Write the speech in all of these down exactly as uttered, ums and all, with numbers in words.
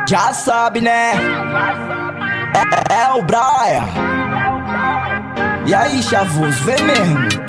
Já sabe, né? É, é o Brian. E aí, chavoso, vem mesmo.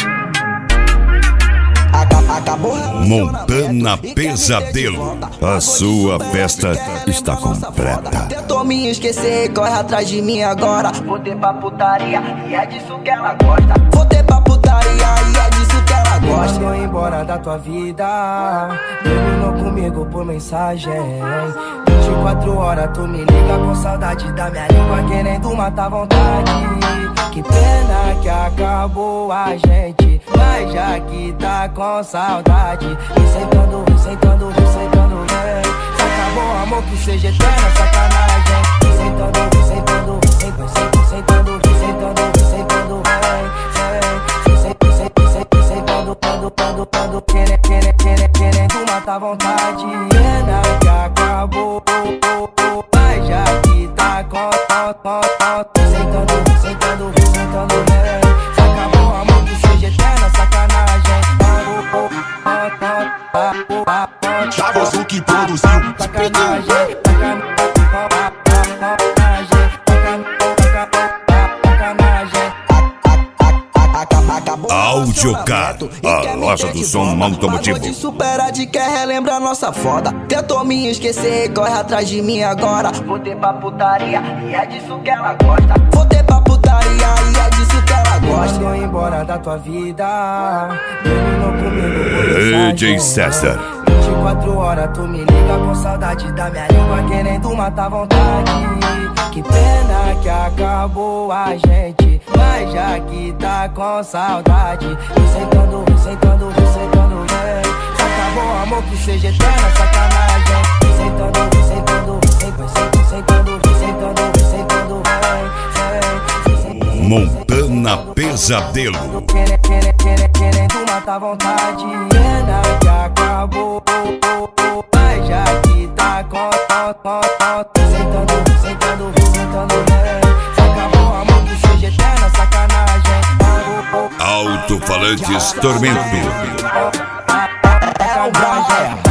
Acabou. Montana Pesadelo, a sua festa está completa. Tentou me esquecer, corre atrás de mim agora. Voltei pra putaria e é disso que ela gosta. Voltei pra putaria e é disso que ela gosta. Mandou embora da tua vida, terminou comigo por mensagem. vinte e quatro horas tu me liga com saudade da minha língua, querendo matar vontade. Que pena que acabou a gente, mas já que tá com saudade, vem sentando, vem sentando, vem sentando, vem. Se acabou o amor que seja eterna, sacanagem. Vem sentando, vem sentando, vem sentando, vem sentando, vem sentando, vem sentando, vem. Vem sentando, quando, quando, quando, querendo, querendo, querendo, querendo matar vontade. Pena que acabou, mas já que tá com, com, com, com. Vem sentando, vem sentando, vem sentando, vem. Se acabou o amor que seja eterna, sacanagem. Chavoso que produziu. Sacanagem, sacanagem, sacanagem. Audiocar, a loja do som automotivo. De superar, de quer relembrar nossa foda. Tentou me esquecer, corre atrás de mim agora. Voltei pra putaria e é disso que ela gosta. Voltei pra putaria e é disso que ela gosta. Mandou embora da tua vida, terminou comigo por mensagem. D J César. vinte e quatro horas tu me liga com saudade da minha língua, querendo matar vontade. Que pena que acabou a gente, mas já que tá com saudade, vem sentando, vem sentando, vem sentando, vem. Se acabou o amor que seja eterna, sacanagem. Vem sentando, vem sentando, vem sentando, vem sentando, vem sentando, vem sentando, vem. Montana Pesadelo. Querendo, querendo, querendo, querendo matar vontade. Pena que acabou, mas já que tá com, com, com, com. Vem sentando, vem sentando, vem sentando, vem. Se acabou o amor que seja eterna, sacanagem. Alto-falantes Tormento. É o Brian.